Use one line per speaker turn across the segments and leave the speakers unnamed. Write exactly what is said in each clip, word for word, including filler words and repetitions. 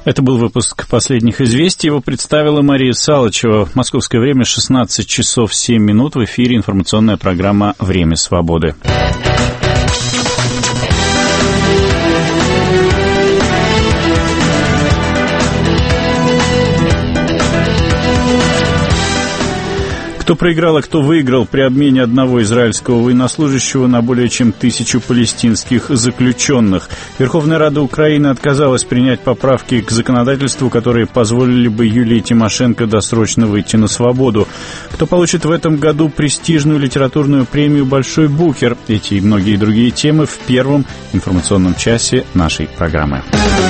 Это был выпуск «Последних известий». Его представила Мария Салычева. Московское время шестнадцать часов семь минут. В эфире информационная программа «Время свободы». Кто проиграл, а кто выиграл при обмене одного израильского военнослужащего на более чем тысячу палестинских заключенных. Верховная Рада Украины отказалась принять поправки к законодательству, которые позволили бы Юлии Тимошенко досрочно выйти на свободу. Кто получит в этом году престижную литературную премию «Большой Букер». Эти и многие другие темы в первом информационном часе нашей программы.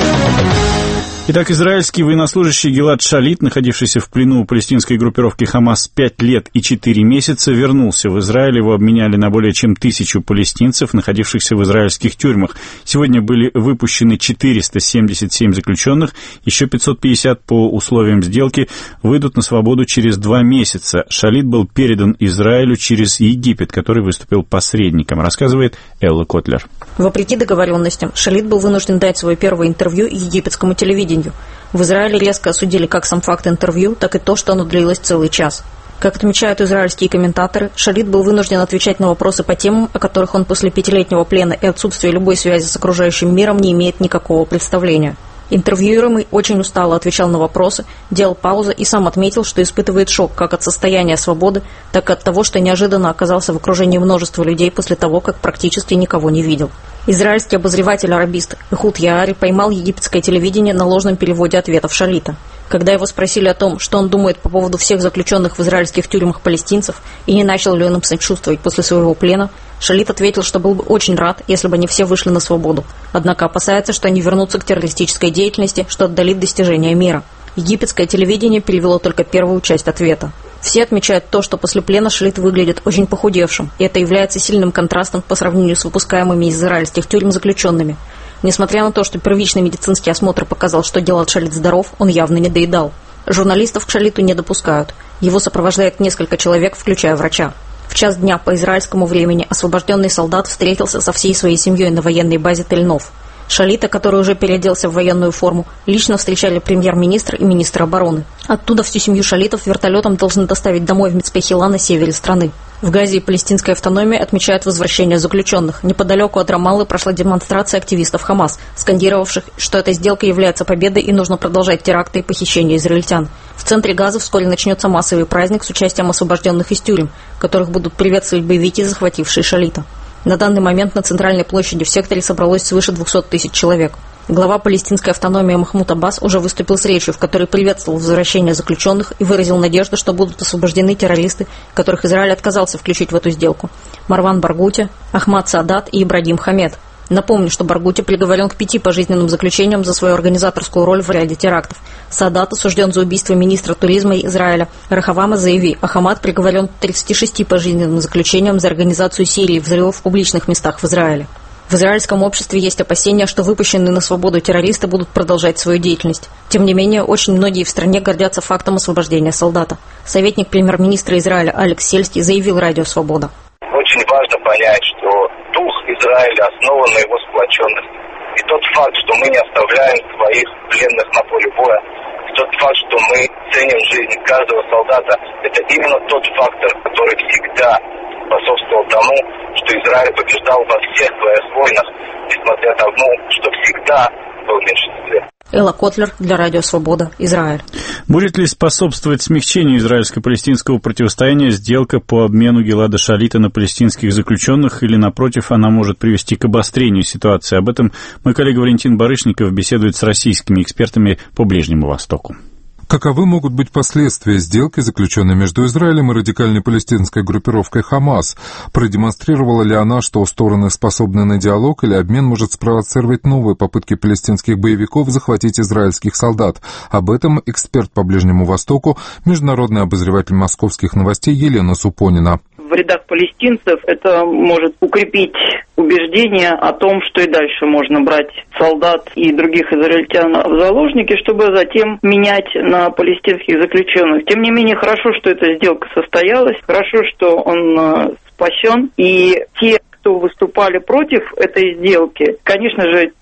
Итак, израильский военнослужащий Гилад Шалит, находившийся в плену у палестинской группировки «Хамас» пять лет и четыре месяца, вернулся в Израиль. Его обменяли на более чем тысячу палестинцев, находившихся в израильских тюрьмах. Сегодня были выпущены четыреста семьдесят семь заключенных, еще пятьсот пятьдесят по условиям сделки выйдут на свободу через два месяца. Шалит был передан Израилю через Египет, который выступил посредником, рассказывает Элла Котлер.
Вопреки договоренностям, Шалит был вынужден дать свое первое интервью египетскому телевидению. В Израиле резко осудили как сам факт интервью, так и то, что оно длилось целый час. Как отмечают израильские комментаторы, Шалит был вынужден отвечать на вопросы по темам, о которых он после пятилетнего плена и отсутствия любой связи с окружающим миром не имеет никакого представления. Интервьюируемый очень устало отвечал на вопросы, делал паузы и сам отметил, что испытывает шок как от состояния свободы, так и от того, что неожиданно оказался в окружении множества людей после того, как практически никого не видел. Израильский обозреватель-арабист Эхуд Яари поймал египетское телевидение на ложном переводе ответов Шалита. Когда его спросили о том, что он думает по поводу всех заключенных в израильских тюрьмах палестинцев и не начал ли он им сочувствовать после своего плена, Шалит ответил, что был бы очень рад, если бы они все вышли на свободу. Однако опасается, что они вернутся к террористической деятельности, что отдалит достижение мира. Египетское телевидение перевело только первую часть ответа. Все отмечают то, что после плена Шалит выглядит очень похудевшим, и это является сильным контрастом по сравнению с выпускаемыми из израильских тюрем заключенными. Несмотря на то, что первичный медицинский осмотр показал, что Гилад Шалит здоров, он явно не доедал. Журналистов к Шалиту не допускают. Его сопровождает несколько человек, включая врача. В час дня по израильскому времени освобожденный солдат встретился со всей своей семьей на военной базе Тель-Нов. Шалита, который уже переоделся в военную форму, лично встречали премьер-министр и министр обороны. Оттуда всю семью Шалитов вертолетом должны доставить домой в Мицпе-Хила на севере страны. В Газе и палестинской автономии отмечают возвращение заключенных. Неподалеку от Рамаллы прошла демонстрация активистов Хамас, скандировавших, что эта сделка является победой и нужно продолжать теракты и похищения израильтян. В центре Газы вскоре начнется массовый праздник с участием освобожденных из тюрем, которых будут приветствовать боевики, захватившие Шалита. На данный момент на центральной площади в секторе собралось свыше двухсот тысяч человек. Глава палестинской автономии Махмуд Аббас уже выступил с речью, в которой приветствовал возвращение заключенных и выразил надежду, что будут освобождены террористы, которых Израиль отказался включить в эту сделку. Марван Баргути, Ахмад Саадат и Ибрагим Хамед. Напомню, что Баргути приговорен к пяти пожизненным заключениям за свою организаторскую роль в ряде терактов. Саадат осужден за убийство министра туризма Израиля Рахавама Заеви, а Хамад приговорен к тридцати шести пожизненным заключениям за организацию серии взрывов в публичных местах в Израиле. В израильском обществе есть опасения, что выпущенные на свободу террористы будут продолжать свою деятельность. Тем не менее, очень многие в стране гордятся фактом освобождения солдата. Советник премьер-министра Израиля Алекс Сельский заявил радио «Свобода».
Очень важно понять, что дух Израиля основан на его сплоченности. И тот факт, что мы не оставляем своих пленных на поле боя, и тот факт, что мы ценим жизнь каждого солдата, это именно тот фактор, который всегда способствовал тому, что Израиль побеждал во всех своих войнах, несмотря на то, что всегда был в меньшинстве.
Элла Котлер для Радио Свобода, Израиль.
Будет ли способствовать смягчению израильско-палестинского противостояния сделка по обмену Гилада Шалита на палестинских заключенных, или, напротив, она может привести к обострению ситуации? Об этом мой коллега Валентин Барышников беседует с российскими экспертами по Ближнему Востоку.
Каковы могут быть последствия сделки, заключенной между Израилем и радикальной палестинской группировкой «Хамас»? Продемонстрировала ли она, что стороны способны на диалог, или обмен может спровоцировать новые попытки палестинских боевиков захватить израильских солдат? Об этом эксперт по Ближнему Востоку, международный обозреватель московских новостей Елена Супонина.
В рядах палестинцев это может укрепить убеждение о том, что и дальше можно брать солдат и других израильтян в заложники, чтобы затем менять на палестинских заключенных. Тем не менее, хорошо, что эта сделка состоялась, хорошо, что он спасен, и те, кто выступали против этой сделки, конечно же,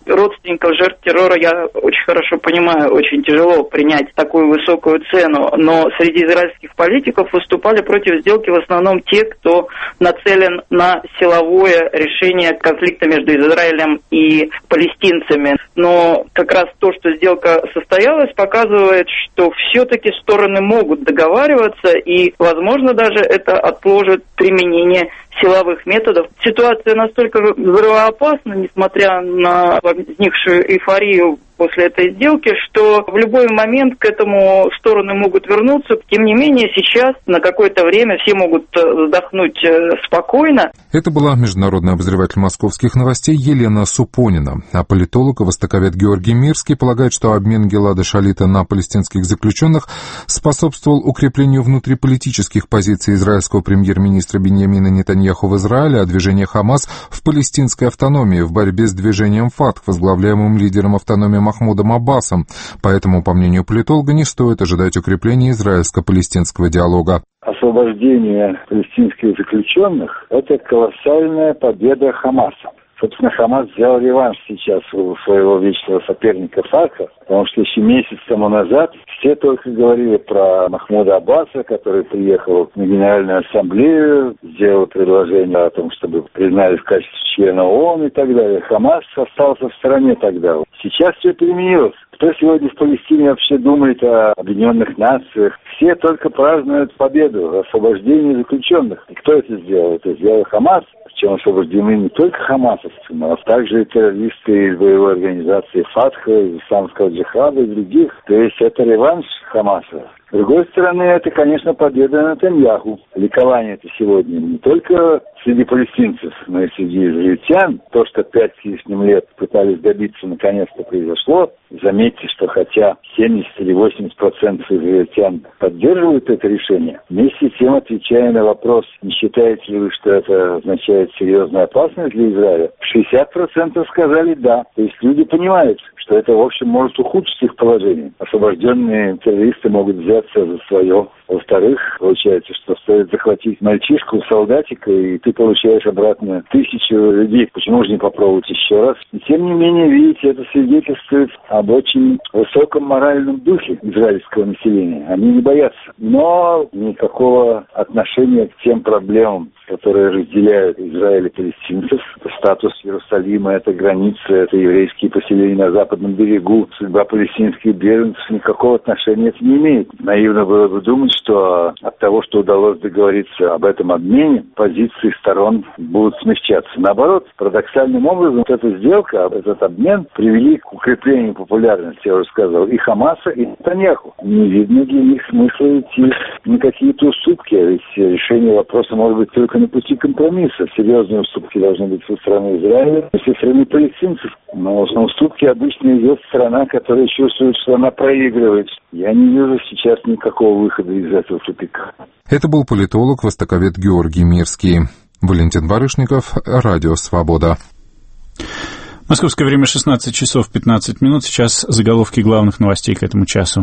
родственников жертв террора я очень хорошо понимаю, очень тяжело принять такую высокую цену, но среди израильских политиков выступали против сделки в основном те, кто нацелен на силовое решение конфликта между Израилем и палестинцами. Но как раз то, что сделка состоялась, показывает, что все-таки стороны могут договариваться, и, возможно, даже это отложит применение силовых методов. Ситуация настолько взрывоопасна, несмотря на возникшую эйфорию после этой сделки, что в любой момент к этому стороны могут вернуться. Тем не менее, сейчас на какое-то время все могут вздохнуть спокойно.
Это была международный обозреватель московских новостей Елена Супонина. А политолог и востоковед Георгий Мирский полагает, что обмен Гилада Шалита на палестинских заключенных способствовал укреплению внутриполитических позиций израильского премьер-министра Биньямина Нетаньяху в Израиле, а движения Хамас в палестинской автономии в борьбе с движением Фатх, возглавляемым лидером автономии Махмудом Аббасом. Поэтому, по мнению политолога, не стоит ожидать укрепления израильско-палестинского диалога.
Освобождение палестинских заключенных – это колоссальная победа Хамаса. Собственно, Хамас взял реванш сейчас у своего вечного соперника Фатха, потому что еще месяц тому назад все только говорили про Махмуда Аббаса, который приехал на Генеральную Ассамблею, сделал предложение о том, чтобы признали в качестве члена ООН и так далее. Хамас остался в стороне тогда. Сейчас все переменилось. Кто сегодня в Палестине вообще думает о Объединенных Нациях? Все только празднуют победу, освобождение заключенных. И кто это сделал? Это сделал Хамас. Причем освобождены не только хамасовцы, но также и террористы из боевой организации Фатха, из исламского джихада и других. То есть это реванш Хамаса. С другой стороны, это, конечно, победа Нетаньяху. Ликование это сегодня не только среди палестинцев, но и среди израильтян. То, что пять с лишним лет пытались добиться, наконец-то произошло. Заметьте, что хотя семьдесят или восемьдесят процентов израильтян поддерживают это решение, вместе с тем, отвечая на вопрос, не считаете ли вы, что это означает серьезную опасность для Израиля, шестьдесят процентов сказали да. То есть люди понимают, что это, в общем, может ухудшить их положение. Освобожденные террористы могут взяться за свое. Во-вторых, получается, что стоит захватить мальчишку, солдатика, и ты получаешь обратно тысячу людей. Почему же не попробовать еще раз? И тем не менее, видите, это свидетельствует об очень высоком моральном духе израильского населения. Они не боятся. Но никакого отношения к тем проблемам, которые разделяют Израиль и палестинцев, это статус Иерусалима, это границы, это еврейские поселения на западном берегу, судьба палестинских беженцев, никакого отношения это не имеет. Наивно было бы думать, что от того, что удалось договориться об этом обмене, позиции сторон будут смягчаться. Наоборот, парадоксальным образом, вот эта сделка, этот обмен привели к укреплению популярности, я уже сказал, и Хамаса, и Нетаньяху. Не видно для них смысла идти на какие-то уступки, ведь решение вопроса может быть только на пути компромисса. Серьезные уступки должны быть со стороны Израиля и со стороны палестинцев. Но на уступки обычно идет страна, которая чувствует, что она проигрывает. Я не вижу сейчас никакого выхода из этого тупика.
Это был политолог, востоковед Георгий Мирский. Валентин Барышников, Радио Свобода.
Московское время шестнадцать часов пятнадцать минут. Сейчас заголовки главных новостей к этому часу.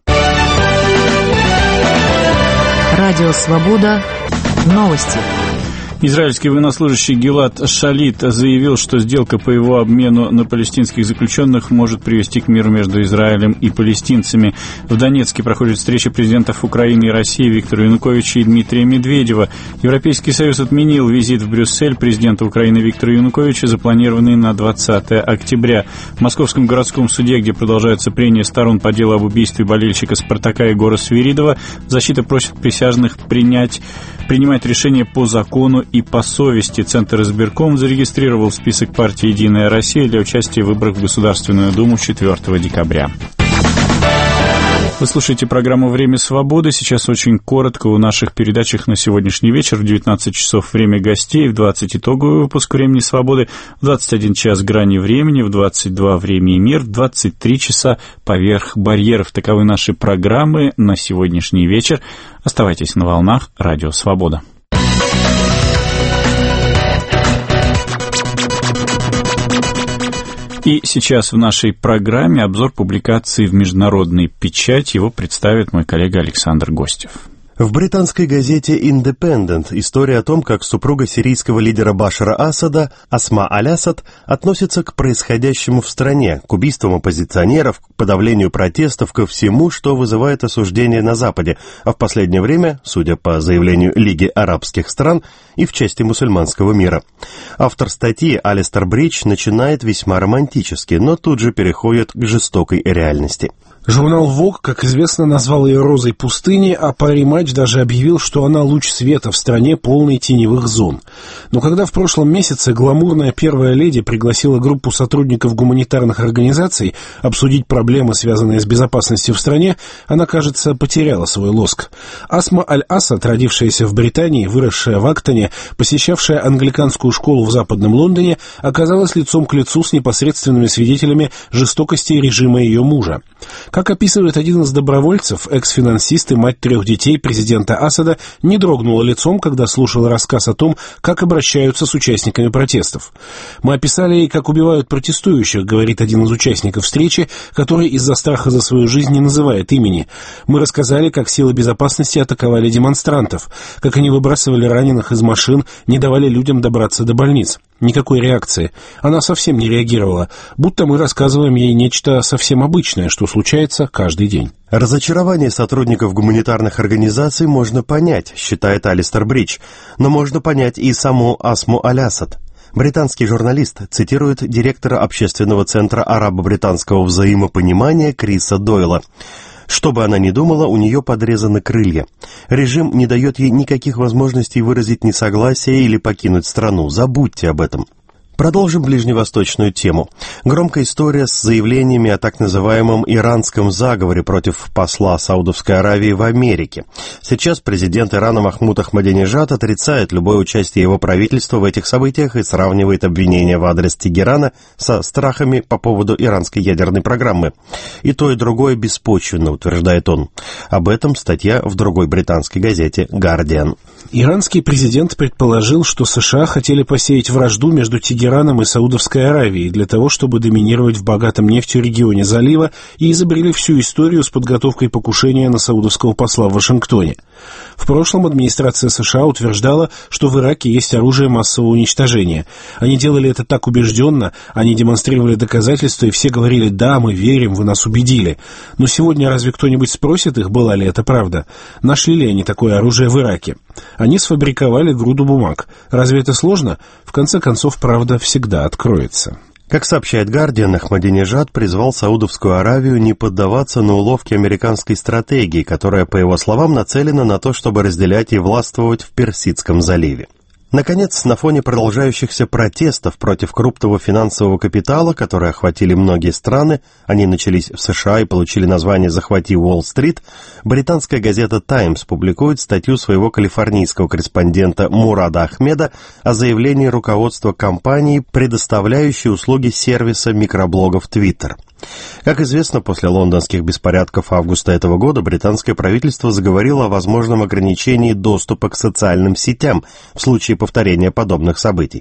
Радио Свобода. Новости.
Израильский военнослужащий Гилад Шалит заявил, что сделка по его обмену на палестинских заключенных может привести к миру между Израилем и палестинцами. В Донецке проходит встреча президентов Украины и России Виктора Януковича и Дмитрия Медведева. Европейский Союз отменил визит в Брюссель президента Украины Виктора Януковича, запланированный на двадцатое октября. В Московском городском суде, где продолжаются прения сторон по делу об убийстве болельщика «Спартака» Егора Свиридова, защита просит присяжных принять, принимать решение по закону и по совести. Центр избирком зарегистрировал список партии «Единая Россия» для участия в выборах в Государственную Думу четвёртого декабря. Вы слушаете программу «Время свободы». Сейчас очень коротко о наших передачах на сегодняшний вечер. В девятнадцать часов время гостей, в двадцать итоговый выпуск «Времени свободы», в двадцать один час «Грани времени», в двадцать два «Время и мир», в двадцать три часа «Поверх барьеров». Таковы наши программы на сегодняшний вечер. Оставайтесь на волнах «Радио Свобода». И сейчас в нашей программе обзор публикации в международной печати. Его представит мой коллега Александр Гостев.
В британской газете «Индепендент» история о том, как супруга сирийского лидера Башара Асада, Асма Аль-Асад, относится к происходящему в стране, к убийствам оппозиционеров, к подавлению протестов, ко всему, что вызывает осуждение на Западе, а в последнее время, судя по заявлению Лиги арабских стран, и в части мусульманского мира. Автор статьи Алистер Бридж начинает весьма романтически, но тут же переходит к жестокой реальности.
Журнал Vogue, как известно, назвал ее «розой пустыни», а Пари Матч даже объявил, что она луч света в стране, полной теневых зон. Но когда в прошлом месяце гламурная первая леди пригласила группу сотрудников гуманитарных организаций обсудить проблемы, связанные с безопасностью в стране, она, кажется, потеряла свой лоск. Асма Аль-Асад, родившаяся в Британии, выросшая в Актоне, посещавшая англиканскую школу в Западном Лондоне, оказалась лицом к лицу с непосредственными свидетелями жестокости режима ее мужа. Как описывает один из добровольцев, экс-финансист и мать трех детей президента Асада не дрогнула лицом, когда слушала рассказ о том, как обращаются с участниками протестов. «Мы описали ей, как убивают протестующих», — говорит один из участников встречи, который из-за страха за свою жизнь не называет имени. «Мы рассказали, как силы безопасности атаковали демонстрантов, как они выбрасывали раненых из машин, не давали людям добраться до больниц. Никакой реакции. Она совсем не реагировала, будто мы рассказываем ей нечто совсем обычное, что случается каждый день».
Разочарование сотрудников гуманитарных организаций можно понять, считает Алистер Бридж, но можно понять и саму Асму Аль-Асад. Британский журналист цитирует директора общественного центра арабо-британского взаимопонимания Криса Дойла. Что бы она ни думала, у нее подрезаны крылья. Режим не дает ей никаких возможностей выразить несогласие или покинуть страну. Забудьте об этом. Продолжим ближневосточную тему. Громкая история с заявлениями о так называемом иранском заговоре против посла Саудовской Аравии в Америке. Сейчас президент Ирана Махмуд Ахмадинежад отрицает любое участие его правительства в этих событиях и сравнивает обвинения в адрес Тегерана со страхами по поводу иранской ядерной программы. И то, и другое беспочвенно, утверждает он. Об этом статья в другой британской газете «Гардиан».
Иранский президент предположил, что США хотели посеять вражду между Тегераном и Саудовской Аравией для того, чтобы доминировать в богатом нефтью регионе залива, и изобрели всю историю с подготовкой покушения на саудовского посла в Вашингтоне. В прошлом администрация США утверждала, что в Ираке есть оружие массового уничтожения. Они делали это так убежденно, они демонстрировали доказательства, и все говорили: «Да, мы верим, вы нас убедили». Но сегодня разве кто-нибудь спросит их, была ли это правда? Нашли ли они такое оружие в Ираке? Они сфабриковали груду бумаг. Разве это сложно? В конце концов, правда всегда откроется.
Как сообщает «Гардиан», Ахмадинежад призвал Саудовскую Аравию не поддаваться на уловки американской стратегии, которая, по его словам, нацелена на то, чтобы разделять и властвовать в Персидском заливе. Наконец, на фоне продолжающихся протестов против крупного финансового капитала, которые охватили многие страны, они начались в США и получили название «Захвати Уолл-стрит», британская газета «Таймс» публикует статью своего калифорнийского корреспондента Мурада Ахмеда о заявлении руководства компании, предоставляющей услуги сервиса микроблогов Twitter. Как известно, после лондонских беспорядков августа этого года британское правительство заговорило о возможном ограничении доступа к социальным сетям в случае повторения подобных событий.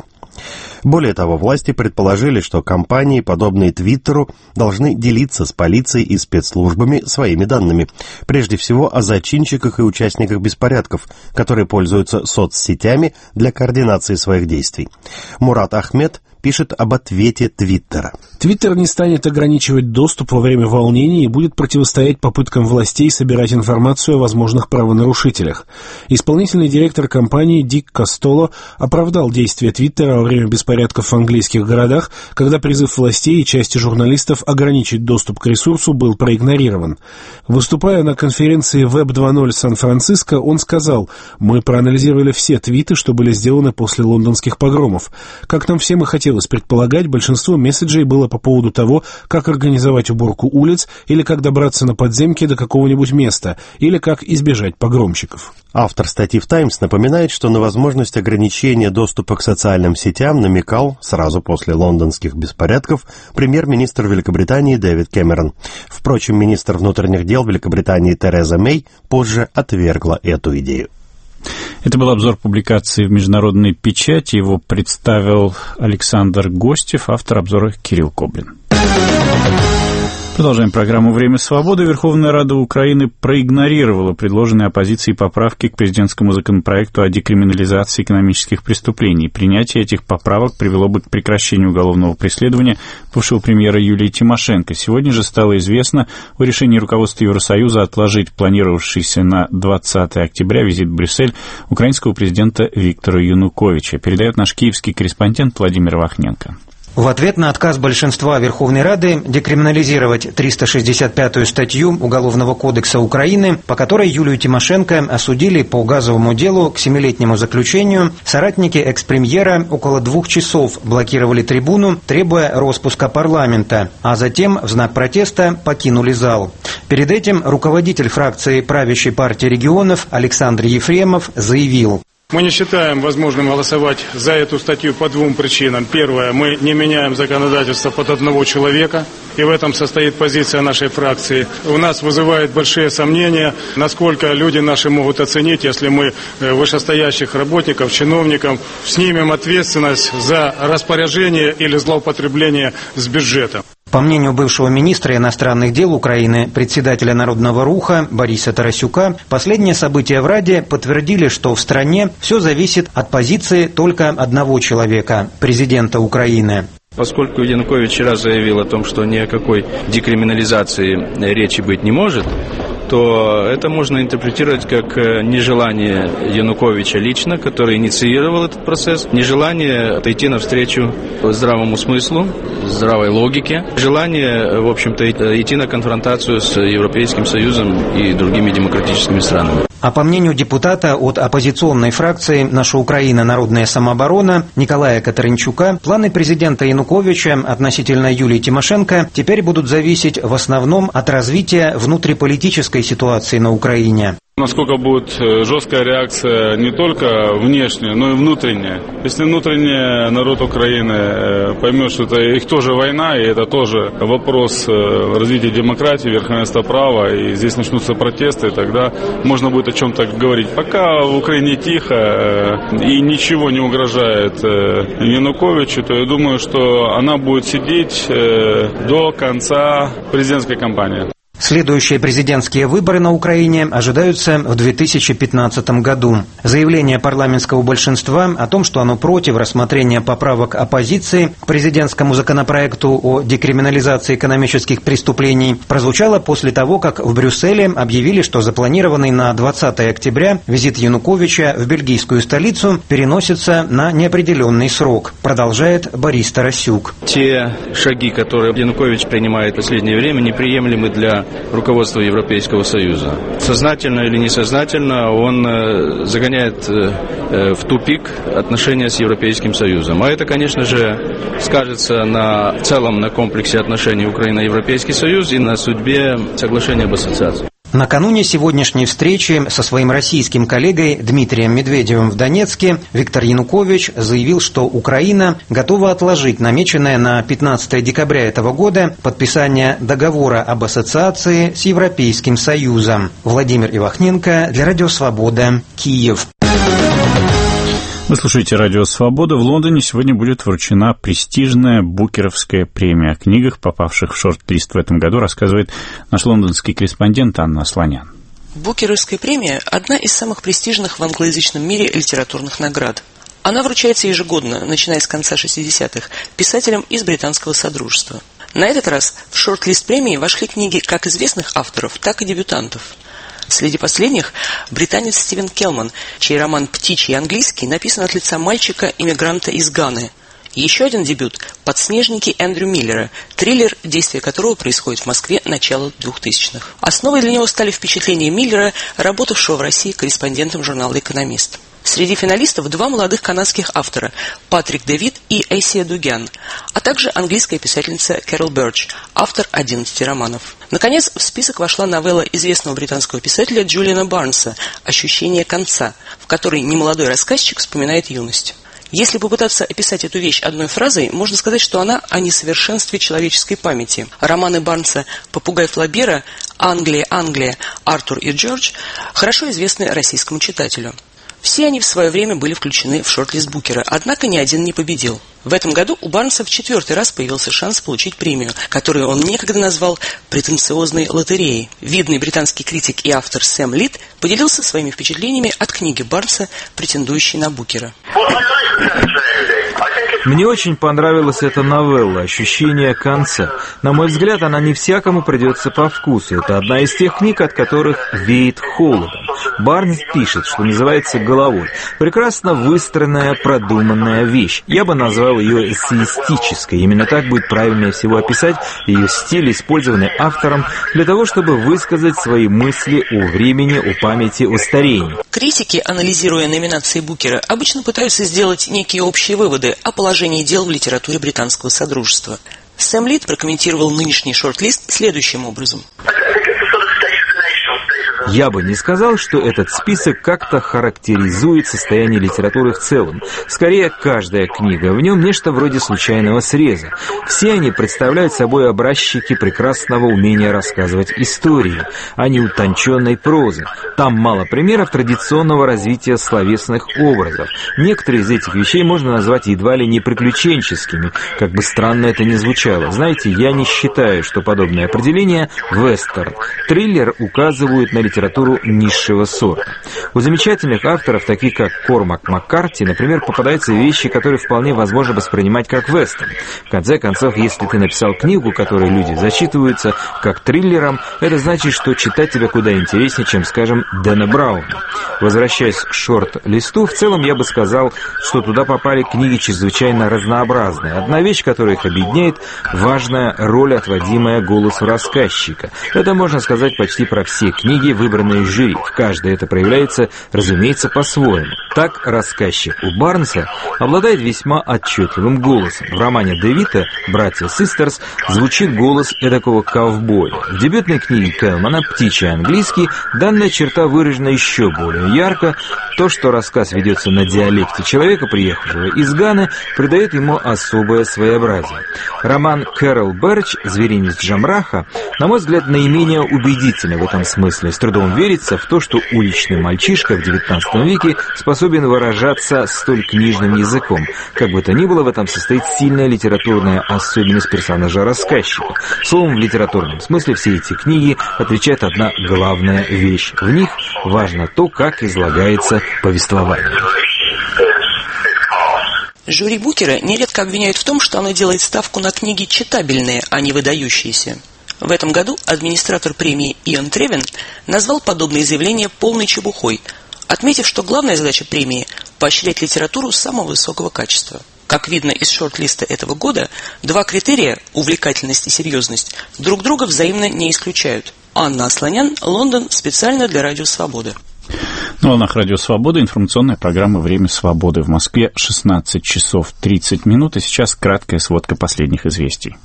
Более того, власти предположили, что компании, подобные Твиттеру, должны делиться с полицией и спецслужбами своими данными, прежде всего о зачинщиках и участниках беспорядков, которые пользуются соцсетями для координации своих действий. Мурад Ахмед пишет об ответе Твиттера.
Твиттер не станет ограничивать доступ во время волнений и будет противостоять попыткам властей собирать информацию о возможных правонарушителях. Исполнительный директор компании Дик Костоло оправдал действия Твиттера во время беспорядков в английских городах, когда призыв властей и части журналистов ограничить доступ к ресурсу был проигнорирован. Выступая на конференции Веб два ноль Сан-Франциско, он сказал: «Мы проанализировали все твиты, что были сделаны после лондонских погромов. Как нам всем и хотелось предполагать, большинство месседжей было по поводу того, как организовать уборку улиц, или как добраться на подземке до какого-нибудь места, или как избежать погромщиков».
Автор статьи в «Таймс» напоминает, что на возможность ограничения доступа к социальным сетям намекал сразу после лондонских беспорядков премьер-министр Великобритании Дэвид Кэмерон. Впрочем, министр внутренних дел Великобритании Тереза Мэй позже отвергла эту идею.
Это был обзор публикации в международной печати. Его представил Александр Гостев, автор обзора Кирилл Коблин. Продолжаем программу «Время свободы». Верховная Рада Украины проигнорировала предложенные оппозицией поправки к президентскому законопроекту о декриминализации экономических преступлений. Принятие этих поправок привело бы к прекращению уголовного преследования бывшего премьера Юлии Тимошенко. Сегодня же стало известно о решении руководства Евросоюза отложить планировавшийся на двадцатое октября визит в Брюссель украинского президента Виктора Януковича. Передает наш киевский корреспондент Владимир Вахненко.
В ответ на отказ большинства Верховной Рады декриминализировать триста шестьдесят пятую статью Уголовного кодекса Украины, по которой Юлию Тимошенко осудили по газовому делу к семилетнему заключению, соратники экс-премьера около двух часов блокировали трибуну, требуя распуска парламента, а затем в знак протеста покинули зал. Перед этим руководитель фракции правящей партии регионов Александр Ефремов заявил:
мы не считаем возможным голосовать за эту статью по двум причинам. Первое, мы не меняем законодательство под одного человека, и в этом состоит позиция нашей фракции. У нас вызывает большие сомнения, насколько люди наши могут оценить, если мы вышестоящих работников, чиновников снимем ответственность за распоряжение или злоупотребление с бюджетом.
По мнению бывшего министра иностранных дел Украины, председателя Народного руха Бориса Тарасюка, последние события в Раде подтвердили, что в стране все зависит от позиции только одного человека – президента Украины.
Поскольку Янукович вчера заявил о том, что ни о какой декриминализации речи быть не может, то это можно интерпретировать как нежелание Януковича лично, который инициировал этот процесс, нежелание отойти навстречу здравому смыслу, здравой логике, желание, в общем-то, идти на конфронтацию с Европейским Союзом и другими демократическими странами.
А по мнению депутата от оппозиционной фракции «Наша Украина. Народная самооборона» Николая Катеринчука, планы президента Януковича относительно Юлии Тимошенко теперь будут зависеть в основном от развития внутриполитической ситуации на Украине.
Насколько будет жесткая реакция не только внешняя, но и внутренняя. Если внутренний народ Украины поймет, что это их тоже война, и это тоже вопрос развития демократии, верховенства права, и здесь начнутся протесты, тогда можно будет о чем-то говорить. Пока в Украине тихо и ничего не угрожает Януковичу, то я думаю, что она будет сидеть до конца президентской кампании.
Следующие президентские выборы на Украине ожидаются в две тысячи пятнадцатом году. Заявление парламентского большинства о том, что оно против рассмотрения поправок оппозиции к президентскому законопроекту о декриминализации экономических преступлений, прозвучало после того, как в Брюсселе объявили, что запланированный на двадцатое октября визит Януковича в бельгийскую столицу переносится на неопределенный срок, продолжает Борис Тарасюк.
Те шаги, которые Янукович принимает в последнее время, неприемлемы для руководства Европейского Союза. Сознательно или несознательно он загоняет в тупик отношения с Европейским Союзом. А это, конечно же, скажется на целом на комплексе отношений Украины и Европейский Союз и на судьбе соглашения об ассоциации.
Накануне сегодняшней встречи со своим российским коллегой Дмитрием Медведевым в Донецке Виктор Янукович заявил, что Украина готова отложить намеченное на пятнадцатое декабря этого года подписание договора об ассоциации с Европейским Союзом. Владимир Ивахненко для Радио Свобода, Киев.
Вы слушаете «Радио Свобода». В Лондоне сегодня будет вручена престижная Букеровская премия. О книгах, попавших в шорт-лист в этом году, рассказывает наш лондонский корреспондент Анна Асланян.
Букеровская премия – одна из самых престижных в англоязычном мире литературных наград. Она вручается ежегодно, начиная с конца шестидесятых, писателям из британского содружества. На этот раз в шорт-лист премии вошли книги как известных авторов, так и дебютантов. Среди последних британец Стивен Келман, чей роман «Птичий английский» написан от лица мальчика-иммигранта из Ганы. Еще один дебют – «Подснежники» Эндрю Миллера, триллер, действие которого происходит в Москве начала двухтысячных. Основой для него стали впечатления Миллера, работавшего в России корреспондентом журнала «Экономист». Среди финалистов два молодых канадских автора – Патрик Дэвид и Эйсия Дугян, а также английская писательница Кэрол Бёрдж, автор одиннадцати романов. Наконец, в список вошла новелла известного британского писателя Джулиана Барнса «Ощущение конца», в которой немолодой рассказчик вспоминает юность. Если попытаться описать эту вещь одной фразой, можно сказать, что она о несовершенстве человеческой памяти. Романы Барнса «Попугай Флабера», «Англия, Англия», «Артур и Джордж» хорошо известны российскому читателю. Все они в свое время были включены в шорт-лист Букера, однако ни один не победил. В этом году у Барнса в четвертый раз появился шанс получить премию, которую он некогда назвал претенциозной лотереей. Видный британский критик и автор Сэм Лид поделился своими впечатлениями от книги Барнса, претендующей на Букера.
Мне очень понравилась эта новелла «Ощущение конца». На мой взгляд, она не всякому придется по вкусу. Это одна из тех книг, от которых веет холодом. Барнс пишет, что называется «Головой». Прекрасно выстроенная, продуманная вещь. Я бы назвал ее эссеистической. Именно так будет правильнее всего описать ее стиль, использованный автором для того, чтобы высказать свои мысли о времени, о памяти, о старении.
Критики, анализируя номинации Букера, обычно пытаются сделать некие общие выводы о положении дел в литературе британского содружества. Сэм Лид прокомментировал нынешний шорт-лист следующим образом.
Я бы не сказал, что этот список как-то характеризует состояние литературы в целом. Скорее, каждая книга в нем нечто вроде случайного среза. Все они представляют собой образчики прекрасного умения рассказывать истории, а не утонченной прозы. Там мало примеров традиционного развития словесных образов. Некоторые из этих вещей можно назвать едва ли не приключенческими, как бы странно это ни звучало. Знаете, я не считаю, что подобное определение «вестерн». Триллер указывает на литературу низшего сорта. У замечательных авторов, таких как Кормак Маккарти, например, попадаются вещи, которые вполне возможно воспринимать как вестерн. В конце концов, если ты написал книгу, которой люди зачитываются как триллером, это значит, что читать тебя куда интереснее, чем, скажем, Дэна Брауна. Возвращаясь к шорт-листу, в целом я бы сказал, что туда попали книги чрезвычайно разнообразные. Одна вещь, которая их объединяет, важная роль, отводимая голосу рассказчика. Это можно сказать почти про все книги, выбранные жюри. В каждой это проявляется, разумеется, по-своему. Так, рассказчик у Барнса обладает весьма отчетливым голосом. В романе Дэвида «Братья Систерс» звучит голос эдакого ковбоя. В дебютной книге Келмана «Птичий английский» данная черта выражена еще более ярко. То, что рассказ ведется на диалекте человека, приехавшего из Ганы, придает ему особое своеобразие. Роман Кэрол Берч «Зверинец Джамраха», на мой взгляд, наименее убедительный в этом смысле. С трудом верится в то, что уличный мальчишка в девятнадцатом веке способен выражаться столь книжным языком. Как бы то ни было, в этом состоит сильная литературная особенность персонажа рассказчика. Словом, в литературном смысле все эти книги отвечают одна главная вещь. В них важно то, как излагается повествование.
Жюри Букера нередко обвиняют в том, что оно делает ставку на книги читабельные, а не выдающиеся. В этом году администратор премии Иэн Тревин назвал подобные заявления полной чепухой, отметив, что главная задача премии – поощрять литературу самого высокого качества. Как видно из шорт-листа этого года, два критерия – увлекательность и серьезность – друг друга взаимно не исключают. Анна Асланян, Лондон, специально для Радио Свобода.
На волнах Радио Свобода информационная программа «Время свободы». В Москве шестнадцать часов тридцать минут, и сейчас краткая сводка последних известий.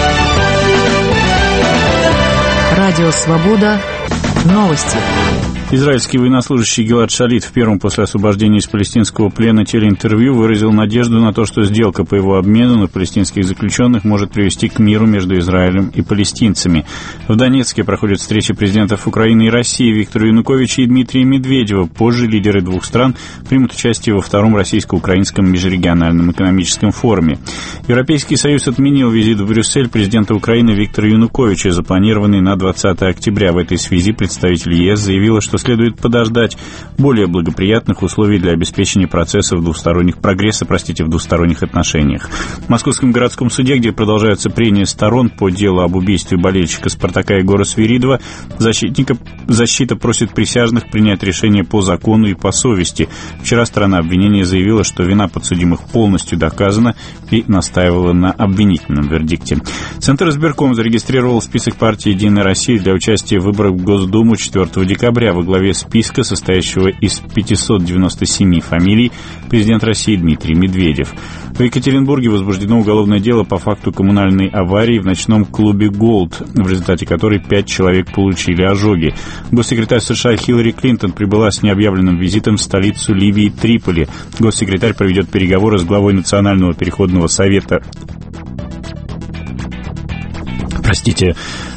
Радио Свобода. Новости.
Израильский военнослужащий Гилад Шалит в первом после освобождения из палестинского плена телеинтервью выразил надежду на то, что сделка по его обмену на палестинских заключенных может привести к миру между Израилем и палестинцами. В Донецке проходят встречи президентов Украины и России Виктора Януковича и Дмитрия Медведева. Позже лидеры двух стран примут участие во втором российско-украинском межрегиональном экономическом форуме. Европейский Союз отменил визит в Брюссель президента Украины Виктора Януковича, запланированный на двадцатое октября. В этой связи представитель ЕС заявила, что следует подождать более благоприятных условий для обеспечения процессов двусторонних прогресса, простите, в двусторонних отношениях. В Московском городском суде, где продолжаются прения сторон по делу об убийстве болельщика «Спартака» Егора Свиридова, защитника, защита просит присяжных принять решение по закону и по совести. Вчера сторона обвинения заявила, что вина подсудимых полностью доказана, и настаивала на обвинительном вердикте. Центр избирком зарегистрировал список партии «Единая Россия» для участия в выборах в Госдуму четвёртого декабря. Во главе списка, состоящего из пятисот девяноста семи фамилий, президент России Дмитрий Медведев. В Екатеринбурге возбуждено уголовное дело по факту коммунальной аварии в ночном клубе «Голд», в результате которой пять человек получили ожоги. Госсекретарь США Хиллари Клинтон прибыла с необъявленным визитом в столицу Ливии Триполи. Госсекретарь проведет переговоры с главой Национального переходного совета Простите,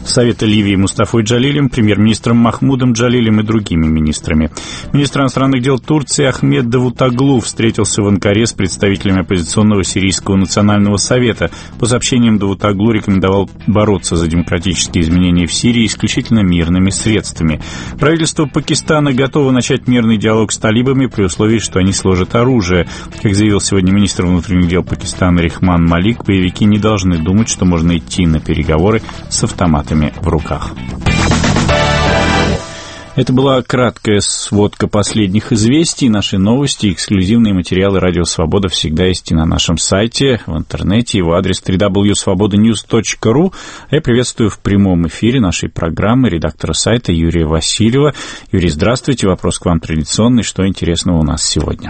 Совета Ливии Мустафой Джалилем, премьер-министром Махмудом Джалилем и другими министрами. Министр иностранных дел Турции Ахмед Давутоглу встретился в Анкаре с представителями оппозиционного Сирийского национального совета. По сообщениям, Давутоглу рекомендовал бороться за демократические изменения в Сирии исключительно мирными средствами. Правительство Пакистана готово начать мирный диалог с талибами при условии, что они сложат оружие. Как заявил сегодня министр внутренних дел Пакистана Рахман Малик, боевики не должны думать, что можно идти на переговоры с автоматами в руках. Это была краткая сводка последних известий. Наши новости, эксклюзивные материалы «Радио Свобода» всегда есть и на нашем сайте, в интернете. Его адрес дабл ю дабл ю дабл ю точка свобода ньюс точка ру. Я приветствую в прямом эфире нашей программы редактора сайта Юрия Васильева. Юрий, здравствуйте. Вопрос к вам традиционный. Что интересного у нас сегодня?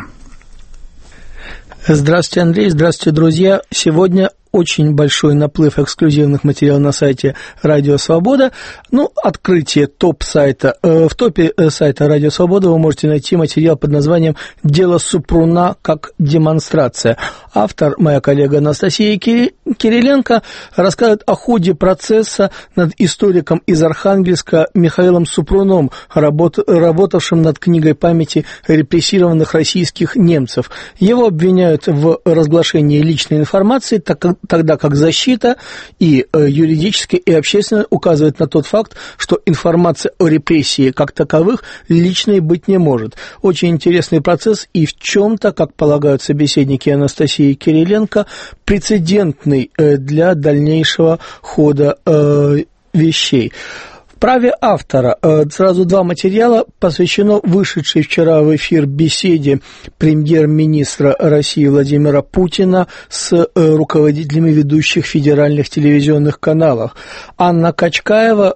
Здравствуйте, Андрей. Здравствуйте, друзья. Сегодня очень большой наплыв эксклюзивных материалов на сайте «Радио Свобода». Ну, открытие топ-сайта. В топе сайта «Радио Свобода» вы можете найти материал под названием «Дело Супруна как демонстрация». Автор, моя коллега Анастасия Кириленко, рассказывает о ходе процесса над историком из Архангельска Михаилом Супруном, работ, работавшим над книгой памяти репрессированных российских немцев. Его обвиняют в разглашении личной информации, так как тогда как защита и э, юридически, и общественно указывает на тот факт, что информация о репрессии как таковых личной быть не может. Очень интересный процесс и в чем-то, как полагают собеседники Анастасии Кириленко, прецедентный э, для дальнейшего хода э, вещей. В праве автора сразу два материала посвящено вышедшей вчера в эфир беседе премьер-министра России Владимира Путина с руководителями ведущих федеральных телевизионных каналов. Анна Качкаева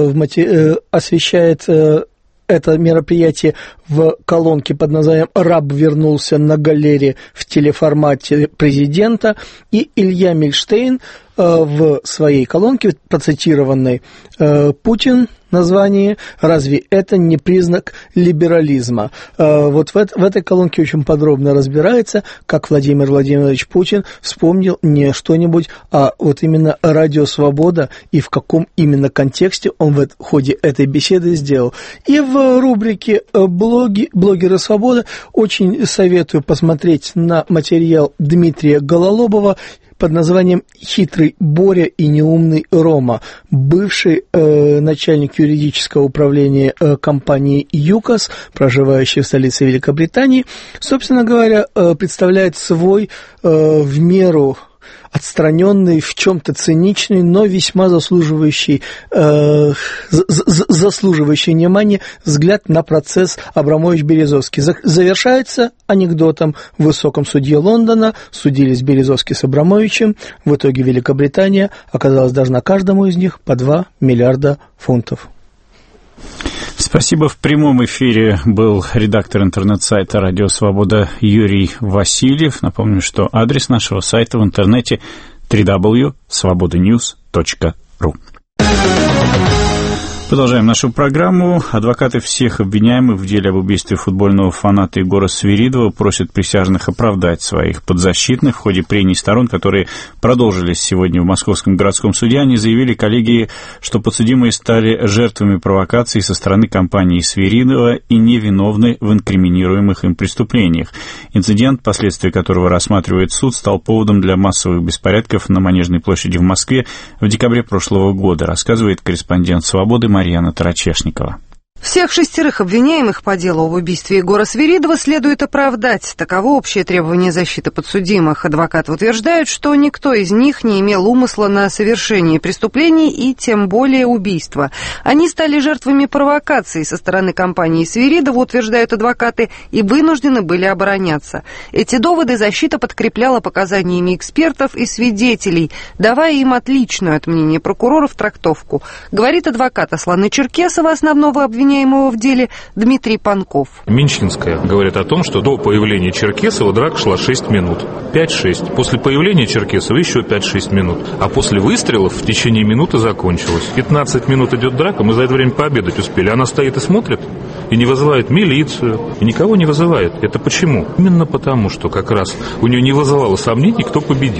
освещает это мероприятие в колонке под названием «Раб вернулся на галере в телеформате президента», и Илья Мильштейн в своей колонке, процитированной «Путин» название «Разве это не признак либерализма?». Вот в, это, в этой колонке очень подробно разбирается, как Владимир Владимирович Путин вспомнил не что-нибудь, а вот именно «Радио Свобода» и в каком именно контексте он в ходе этой беседы сделал. И в рубрике «Блоги», «Блогеры Свободы» очень советую посмотреть на материал Дмитрия Гололобова под названием «Хитрый Боря и неумный Рома», бывший э, начальник юридического управления э, компании ЮКОС, проживающий в столице Великобритании, собственно говоря, э, представляет свой э, в меру отстраненный, в чем-то циничный, но весьма заслуживающий, э, заслуживающий внимания взгляд на процесс Абрамович-Березовский. Завершается анекдотом: в высоком суде Лондона судились Березовский с Абрамовичем. В итоге Великобритания оказалась должна каждому из них по два миллиарда фунтов.
Спасибо. В прямом эфире был редактор интернет-сайта «Радио Свобода» Юрий Васильев. Напомню, что адрес нашего сайта в интернете дабл ю дабл ю дабл ю точка свобода ньюс точка ру. Продолжаем нашу программу. Адвокаты всех обвиняемых в деле об убийстве футбольного фаната Егора Свиридова просят присяжных оправдать своих подзащитных. В ходе прений сторон, которые продолжились сегодня в Московском городском суде, они заявили коллегии, что подсудимые стали жертвами провокаций со стороны компании Свиридова и невиновны в инкриминируемых им преступлениях. Инцидент, последствия которого рассматривает суд, стал поводом для массовых беспорядков на Манежной площади в Москве в декабре прошлого года, рассказывает корреспондент «Свободы» Марьяна Тарачешникова.
Всех шестерых обвиняемых по делу об убийстве Егора Свиридова следует оправдать. Таково общее требование защиты подсудимых. Адвокаты утверждают, что никто из них не имел умысла на совершение преступлений и тем более убийства. Они стали жертвами провокаций со стороны компании Свиридова, утверждают адвокаты, и вынуждены были обороняться. Эти доводы защита подкрепляла показаниями экспертов и свидетелей, давая им отличную от мнения прокуроров трактовку. Говорит адвокат Аслана Черкесова, основного обвинения в деле, Дмитрий Панков.
Минчинская говорит о том, что до появления Черкесова драка шла шесть минут. пять-шесть. После появления Черкесова еще пять-шесть минут. А после выстрелов в течение минуты закончилось. пятнадцать минут идет драка, мы за это время пообедать успели. Она стоит и смотрит, и не вызывает милицию, и никого не вызывает. Это почему? Именно потому, что как раз у нее не вызывало сомнений, кто победит.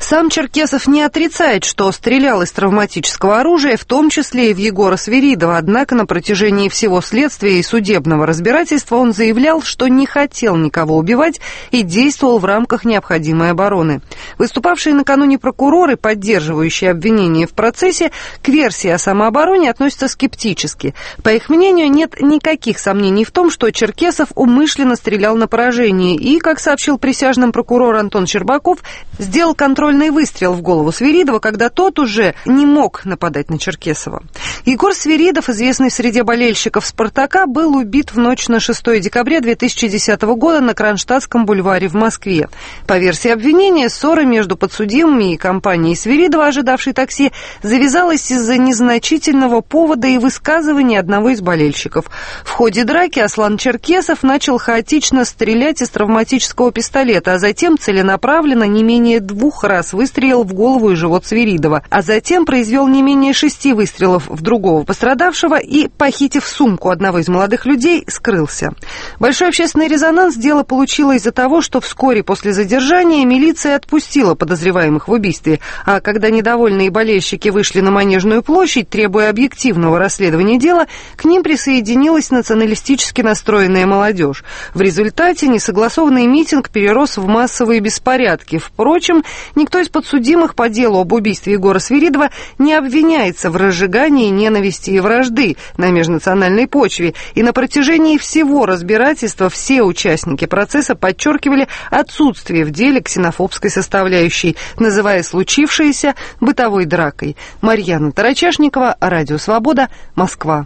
Сам Черкесов не отрицает, что стрелял из травматического оружия, в том числе и в Егора Свиридова, однако на протяжении всего следствия и судебного разбирательства он заявлял, что не хотел никого убивать и действовал в рамках необходимой обороны. Выступавшие накануне прокуроры, поддерживающие обвинения в процессе, к версии о самообороне относятся скептически. По их мнению, нет никаких сомнений в том, что Черкесов умышленно стрелял на поражение и, как сообщил присяжным прокурор Антон Щербаков, сделал контрольный выстрел в голову Свиридова, когда тот уже не мог нападать на Черкесова. Егор Свиридов, известный в среде болельщиков «Спартака», был убит в ночь на шестое декабря две тысячи десятого года на Кронштадтском бульваре в Москве. По версии обвинения, ссора между подсудимыми и компанией Свиридова, ожидавшей такси, завязалась из-за незначительного повода и высказывания одного из болельщиков. В ходе драки Аслан Черкесов начал хаотично стрелять из травматического пистолета, а затем целенаправленно не менее двух раз выстрелил в голову и живот Свиридова, а затем произвел не менее шести выстрелов в другого пострадавшего и, похитив сумку одного из молодых людей, скрылся. Большой общественный резонанс дело получило из-за того, что вскоре после задержания милиция отпустила подозреваемых в убийстве, а когда недовольные болельщики вышли на Манежную площадь, требуя объективного расследования дела, к ним присоединилась националистически настроенная молодежь. В результате несогласованный митинг перерос в массовые беспорядки. Впрочем, никто из подсудимых по делу об убийстве Егора Свиридова не обвиняется в разжигании ненависти и вражды на межнациональной почве, и на протяжении всего разбирательства все участники процесса подчеркивали отсутствие в деле ксенофобской составляющей, называя случившееся бытовой дракой. Марьяна Тарачашникова, Радио Свобода, Москва.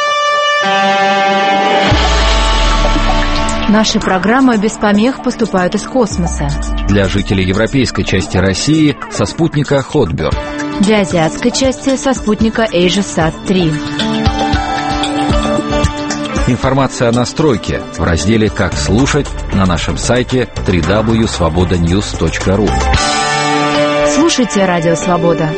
Наши программы без помех поступают из космоса.
Для жителей европейской части России со спутника Хотберд.
Для азиатской части со спутника AsiaSat три.
Информация о настройке в разделе «Как слушать» на нашем сайте дабл ю дабл ю дабл ю точка свобода ньюс точка ру.
Слушайте Радио Свобода.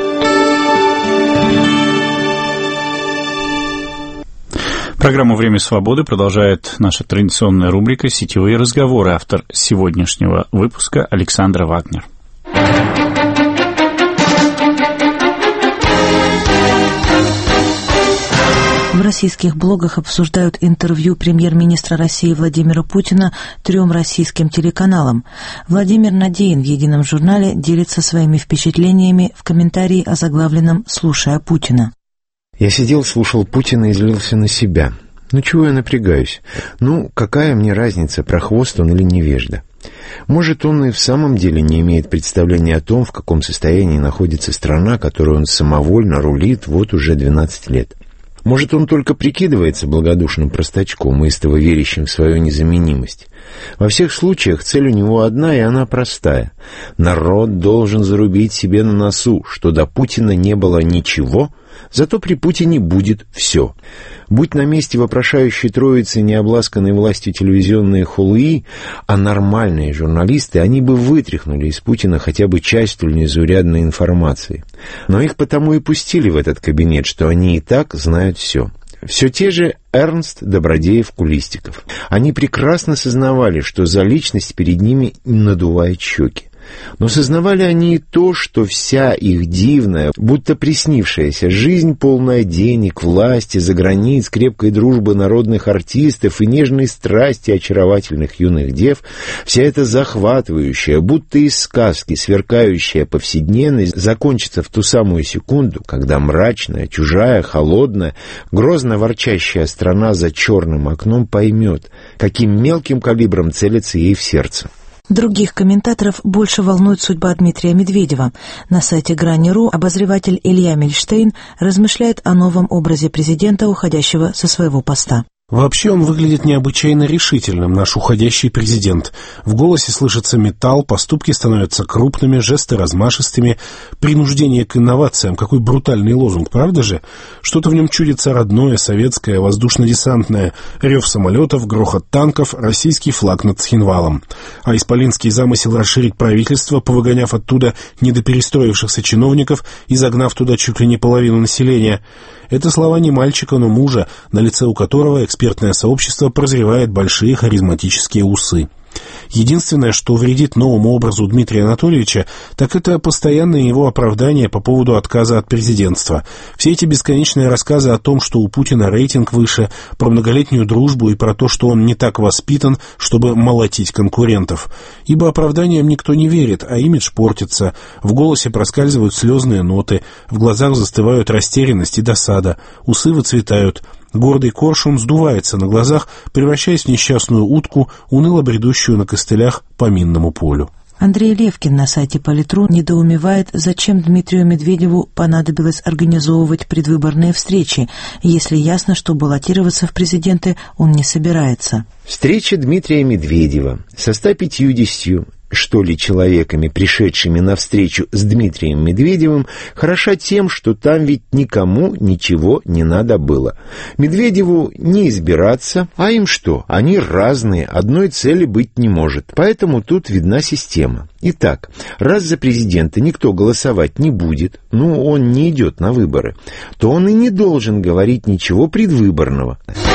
Программу «Время свободы» продолжает наша традиционная рубрика «Сетевые разговоры». Автор сегодняшнего выпуска Александра Вагнер.
В российских блогах обсуждают интервью премьер-министра России Владимира Путина трем российским телеканалам. Владимир Надеин в «Едином журнале» делится своими впечатлениями в комментарии озаглавленном «Слушая Путина».
Я сидел, слушал Путина и злился на себя. Ну, чего я напрягаюсь? Ну, какая мне разница, прохвост он или невежда? Может, он и в самом деле не имеет представления о том, в каком состоянии находится страна, которую он самовольно рулит вот уже двенадцать лет. Может, он только прикидывается благодушным простачком, истово верящим в свою незаменимость. Во всех случаях цель у него одна, и она простая. Народ должен зарубить себе на носу, что до Путина не было ничего, зато при Путине будет все. Будь на месте вопрошающей троицы необласканной властью телевизионные хулуи, а нормальные журналисты, они бы вытряхнули из Путина хотя бы часть столь незаурядной информации. Но их потому и пустили в этот кабинет, что они и так знают все. Все те же Эрнст, Добродеев, Кулистиков. Они прекрасно сознавали, что за личность перед ними надувает щеки. Но сознавали они и то, что вся их дивная, будто приснившаяся жизнь, полная денег, власти, заграниц, крепкой дружбы народных артистов и нежной страсти очаровательных юных дев, вся эта захватывающая, будто из сказки сверкающая повседневность закончится в ту самую секунду, когда мрачная, чужая, холодная, грозно ворчащая страна за черным окном поймет, каким мелким калибром целится ей в сердце.
Других комментаторов больше волнует судьба Дмитрия Медведева. На сайте Грани.ру обозреватель Илья Мильштейн размышляет о новом образе президента, уходящего со своего поста.
Вообще он выглядит необычайно решительным, наш уходящий президент. В голосе слышится металл, поступки становятся крупными, жесты размашистыми, принуждение к инновациям. Какой брутальный лозунг, правда же? Что-то в нем чудится родное, советское, воздушно-десантное, рев самолетов, грохот танков, российский флаг над Цхинвалом. А исполинский замысел расширить правительство, повыгоняв оттуда недоперестроившихся чиновников и загнав туда чуть ли не половину населения. Это слова не мальчика, но мужа, на лице у которого экспертное сообщество прозревает большие харизматические усы. Единственное, что вредит новому образу Дмитрия Анатольевича, так это постоянное его оправдание по поводу отказа от президентства. Все эти бесконечные рассказы о том, что у Путина рейтинг выше, про многолетнюю дружбу и про то, что он не так воспитан, чтобы молотить конкурентов. Ибо оправданиям никто не верит, а имидж портится, в голосе проскальзывают слезные ноты, в глазах застывают растерянность и досада, усы выцветают, гордый коршун сдувается на глазах, превращаясь в несчастную утку, уныло бредущую на костылях по минному полю.
Андрей Левкин на сайте Политру недоумевает, зачем Дмитрию Медведеву понадобилось организовывать предвыборные встречи, если ясно, что баллотироваться в президенты он не собирается.
Встреча Дмитрия Медведева со ста пятьюдесятью что ли, человеками, пришедшими на встречу с Дмитрием Медведевым, хороша тем, что там ведь никому ничего не надо было. Медведеву не избираться, а им что? Они разные, одной цели быть не может. Поэтому тут видна система. Итак, раз за президента никто голосовать не будет, ну, он не идет на выборы, то он и не должен говорить ничего предвыборного.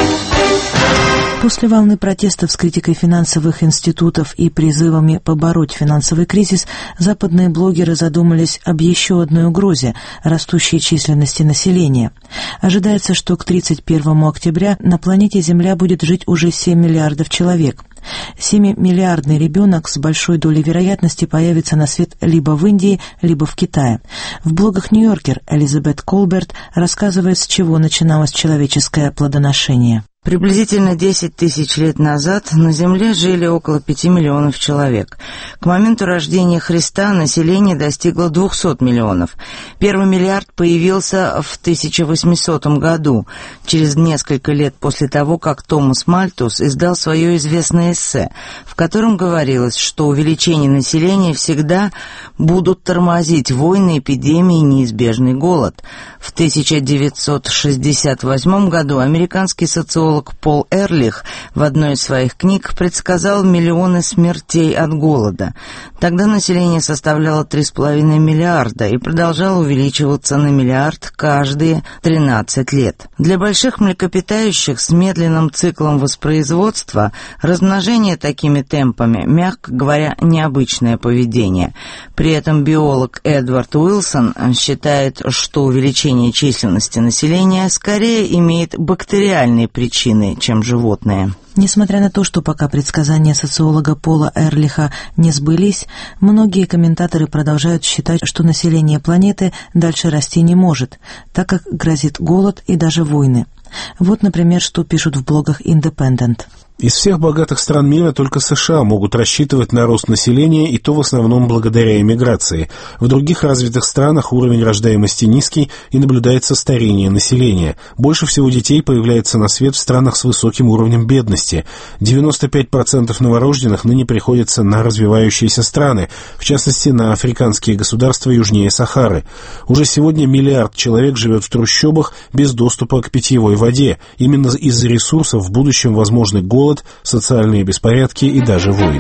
После волны протестов с критикой финансовых институтов и призывами побороть финансовый кризис, западные блогеры задумались об еще одной угрозе – растущей численности населения. Ожидается, что к тридцать первому октября на планете Земля будет жить уже семь миллиардов человек. Семимиллиардный ребенок с большой долей вероятности появится на свет либо в Индии, либо в Китае. В блогах «Нью-Йоркер» Элизабет Колберт рассказывает, с чего начиналось человеческое плодоношение.
Приблизительно десять тысяч лет назад на Земле жили около пяти миллионов человек. К моменту рождения Христа население достигло двухсот миллионов. Первый миллиард появился в тысяча восьмисотом году, через несколько лет после того, как Томас Мальтус издал свое известное эссе, в котором говорилось, что увеличение населения всегда будут тормозить войны, эпидемии и неизбежный голод. В тысяча девятьсот шестьдесят восьмом году американский социолог Пол Эрлих в одной из своих книг предсказал миллионы смертей от голода. Тогда население составляло три с половиной миллиарда и продолжало увеличиваться на миллиард каждые тринадцать лет. Для больших млекопитающих с медленным циклом воспроизводства размножение такими темпами, мягко говоря, необычное поведение. При этом биолог Эдвард Уилсон считает, что увеличение численности населения скорее имеет бактериальные причины, чем животные.
Несмотря на то, что пока предсказания социолога Пола Эрлиха не сбылись, многие комментаторы продолжают считать, что население планеты дальше расти не может, так как грозит голод и даже войны. Вот, например, что пишут в блогах «Independent».
Из всех богатых стран мира только США могут рассчитывать на рост населения, и то в основном благодаря эмиграции. В других развитых странах уровень рождаемости низкий и наблюдается старение населения. Больше всего детей появляется на свет в странах с высоким уровнем бедности. девяносто пять процентов новорожденных ныне приходится на развивающиеся страны, в частности на африканские государства южнее Сахары. Уже сегодня миллиард человек живет в трущобах без доступа к питьевой воде. Именно из-за ресурсов в будущем возможны голод, социальные беспорядки и даже войны.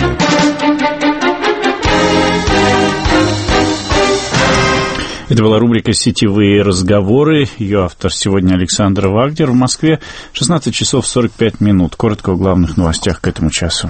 Это была рубрика «Сетевые разговоры». Ее автор сегодня Александр Вагнер. В Москве шестнадцать часов сорок пять минут. Коротко о главных новостях к этому часу.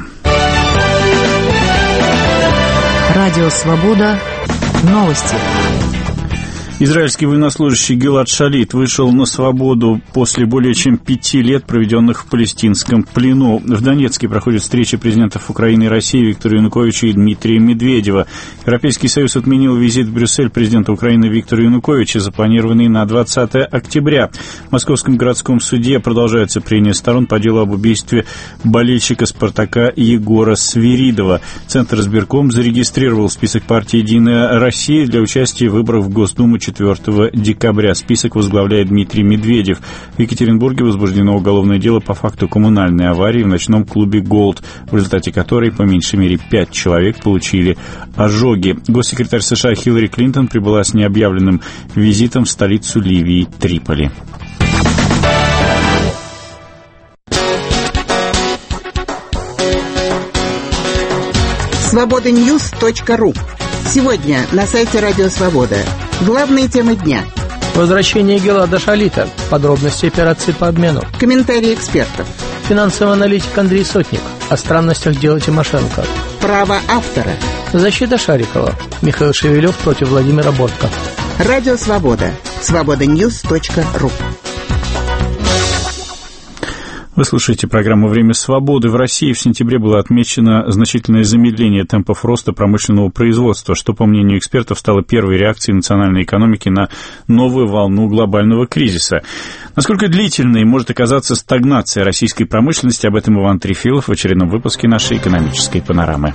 Радио «Свобода». Новости.
Израильский военнослужащий Гилад Шалит вышел на свободу после более чем пяти лет, проведенных в палестинском плену. В Донецке проходит встреча президентов Украины и России Виктора Януковича и Дмитрия Медведева. Европейский Союз отменил визит в Брюссель президента Украины Виктора Януковича, запланированный на двадцатое октября. В Московском городском суде продолжаются прения сторон по делу об убийстве болельщика «Спартака» Егора Свиридова. Центр избирком зарегистрировал список партии «Единая Россия» для участия в выборах в Госдуму четвёртого декабря. Список возглавляет Дмитрий Медведев. В Екатеринбурге возбуждено уголовное дело по факту коммунальной аварии в ночном клубе «Голд», в результате которой по меньшей мере пять человек получили ожоги. Госсекретарь США Хиллари Клинтон прибыла с необъявленным визитом в столицу Ливии Триполи.
свобода ньюс точка ру. Сегодня на сайте Радио Свобода. Главные темы дня.
Возвращение Гилада Шалита. Подробности операции по обмену.
Комментарии экспертов.
Финансовый аналитик Андрей Сотник. О странностях дела Тимошенко.
Право автора.
Защита Шарикова. Михаил Шевелев против Владимира Бортко.
Радио Свобода. свобода ньюс точка ру.
Вы слушаете программу «Время свободы». В России в сентябре было отмечено значительное замедление темпов роста промышленного производства, что, по мнению экспертов, стало первой реакцией национальной экономики на новую волну глобального кризиса. Насколько длительной может оказаться стагнация российской промышленности, об этом Иван Трефилов в очередном выпуске нашей экономической панорамы.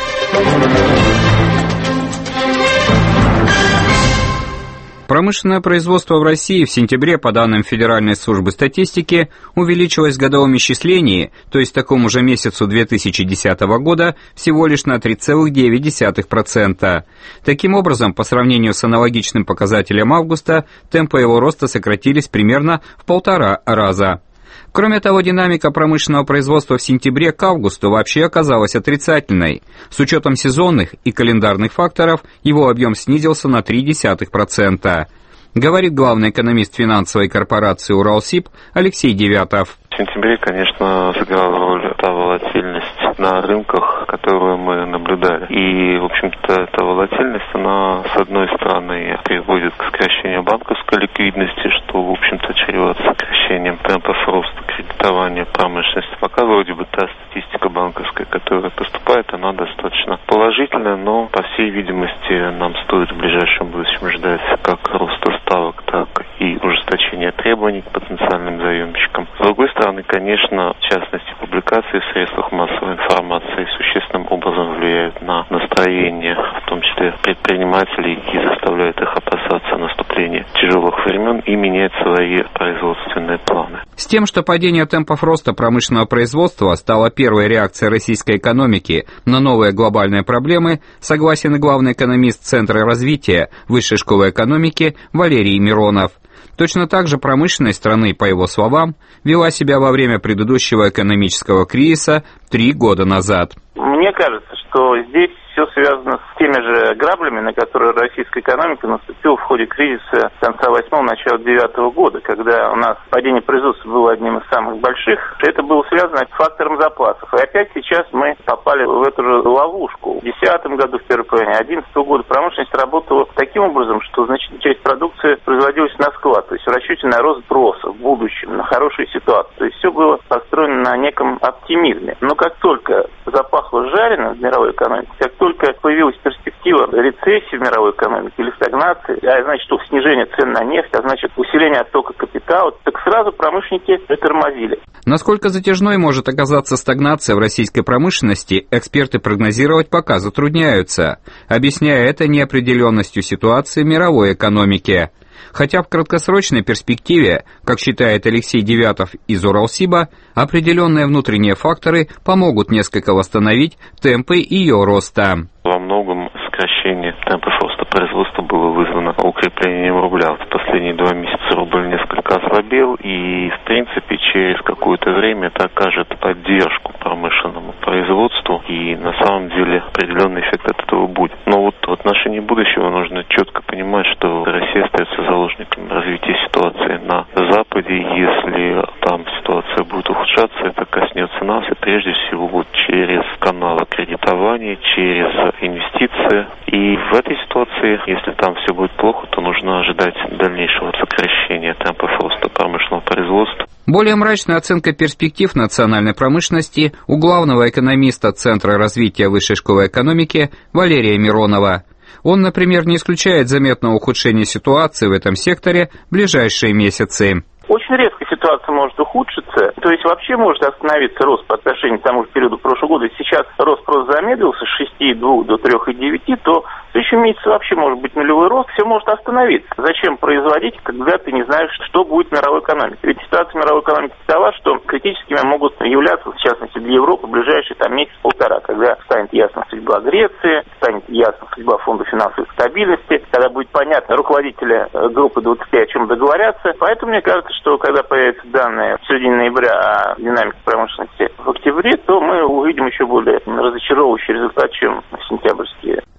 Промышленное производство в России в сентябре, по данным Федеральной службы статистики, увеличилось в годовом исчислении, то есть такому же месяцу две тысячи десятого года, всего лишь на три целых девять десятых процента. Таким образом, по сравнению с аналогичным показателем августа, темпы его роста сократились примерно в полтора раза. Кроме того, динамика промышленного производства в сентябре к августу вообще оказалась отрицательной. С учетом сезонных и календарных факторов его объем снизился на ноль целых три десятых процента. Говорит главный экономист финансовой корпорации «Уралсиб» Алексей Девятов.
В сентябре, конечно, сыграла роль та волатильность на рынках, которую мы наблюдали. И, в общем-то, эта волатильность, она, с одной стороны, приводит к сокращению банковской ликвидности, что, в общем-то, чревато сокращением темпов роста кредитования промышленности. Пока вроде бы та статистика банковская, которая поступает, она достаточно положительная, но, по всей видимости, нам стоит в ближайшем будущем ждать как роста ставок, так и ужесточения требований к потенциальным заемщикам. С другой стороны, конечно, в частности, публикации в средствах массовой информации существенным образом влияют на настроение, в том числе предпринимателей, и заставляют их опасаться наступления тяжелых времен и менять свои производственные планы.
С тем, что падение темпов роста промышленного производства стало первой реакцией российской экономики на новые глобальные проблемы, согласен и главный экономист Центра развития Высшей школы экономики Валерий Миронов. Точно так же промышленность страны, по его словам, вела себя во время предыдущего экономического кризиса три года назад.
Мне кажется, что здесь все связано с теми же граблями, на которые российская экономика наступила в ходе кризиса конца восьмого, начала девятого года, когда у нас падение производства было одним из самых больших. Это было связано с фактором запасов. И опять сейчас мы попали в эту же ловушку. В две тысячи десятом году, в первой половине две тысячи одиннадцатого года промышленность работала таким образом, что значительная часть продукции производилась на склад, то есть в расчете на рост спроса в будущем, на хорошую ситуацию. То есть все было построено на неком оптимизме. Но как только запахло жареным в мировой экономике, как только появилась перспектива рецессии в мировой экономике или стагнации, а значит, снижение цен на нефть, а значит, усиление оттока капитала, так сразу промышленники притормозили.
Насколько затяжной может оказаться стагнация в российской промышленности, эксперты прогнозировать пока затрудняются, объясняя это неопределенностью ситуации в мировой экономике. Хотя в краткосрочной перспективе, как считает Алексей Девятов из Уралсиба, определенные внутренние факторы помогут несколько восстановить темпы ее роста.
Во многом сокращение темпов роста производства было вызвано укреплением рубля. В последние два месяца рубль несколько ослабел, и, в принципе, через какое-то время это окажет поддержку промышленному производству, и на самом деле определенный эффект от этого будет. Но вот в отношении будущего нужно четко понимать, что Россия остается заложником развития ситуации на Западе. Если там ситуация будет ухудшаться, это коснется нас, и прежде всего вот через каналы кредитования, через инвестиции. И в этой ситуации, если там все будет плохо, то нужно ожидать дальнейшего сокращения темпов роста промышленного производства.
Более мрачная оценка перспектив национальной промышленности у главного экономиста Центра развития Высшей школы экономики Валерия Миронова. Он, например, не исключает заметного ухудшения ситуации в этом секторе в ближайшие месяцы.
Очень резко ситуация может ухудшиться, то есть вообще может остановиться рост по отношению к тому же периоду прошлого года. Если сейчас рост просто замедлился с шести целых двух до трёх целых девяти, то в следующем месяце вообще может быть нулевой рост, все может остановиться. Зачем производить, когда ты не знаешь, что будет в мировой экономике? Ведь ситуация в мировой экономике такова, что критическими могут являться, в частности для Европы, в ближайшие там месяц-полтора, когда станет ясна судьба Греции, станет ясна судьба Фонда финансовой стабильности, когда будет понятно, руководители группы двадцать пять о чем договорятся. Поэтому мне кажется, что когда появятся данные в середине ноября о динамике промышленности в октябре, то мы увидим еще более разочаровывающий результат, чем в сентябрьские.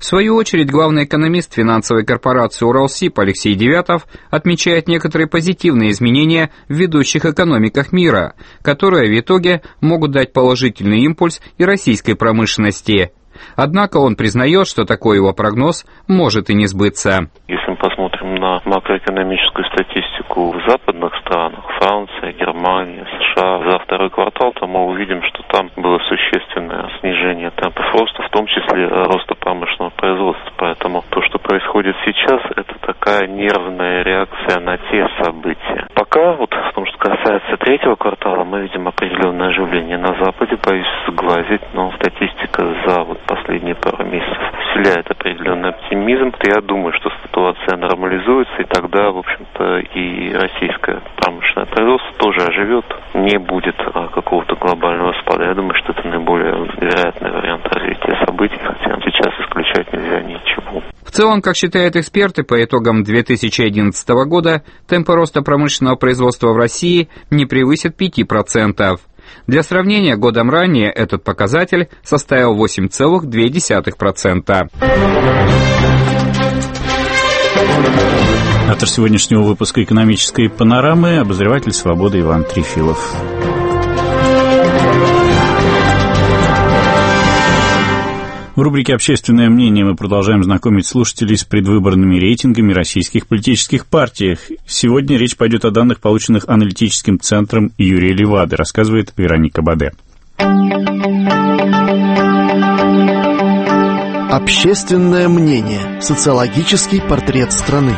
В свою очередь, главный экономист финансовой корпорации «Уралсиб» Алексей Девятов отмечает некоторые позитивные изменения в ведущих экономиках мира, которые в итоге могут дать положительный импульс и российской промышленности. Однако он признает, что такой его прогноз может и не сбыться.
Если мы посмотрим на макроэкономическую статистику в западных странах, Франция, Германия, США, за второй квартал, то мы увидим, что там было существенное снижение темпов роста, в том числе роста промышленного производства. Поэтому то, что происходит сейчас, это такая нервная реакция на те события. Пока, вот в том, что касается третьего квартала, мы видим определенное оживление на Западе, боюсь сглазить, но статистика за вот последние пару месяцев вселяет определенный оптимизм. Я думаю, что ситуация нормализуется, и тогда, в общем-то, и российское промышленное производство тоже оживет. Не будет а, какого-то глобального спада. Я думаю, что это наиболее вероятный вариант развития событий, хотя сейчас исключать нельзя ничего.
В целом, как считают эксперты, по итогам две тысячи одиннадцатого года темпы роста промышленного производства в России не превысят пяти процентов. Для сравнения, годом ранее этот показатель составил восемь целых две десятых процента.
Автор сегодняшнего выпуска экономической панорамы — обозреватель «Свободы» Иван Трефилов. В рубрике «Общественное мнение» мы продолжаем знакомить слушателей с предвыборными рейтингами российских политических партий. Сегодня речь пойдет о данных, полученных аналитическим центром Юрия Левады, рассказывает Вероника Баде.
Общественное мнение. Социологический портрет страны.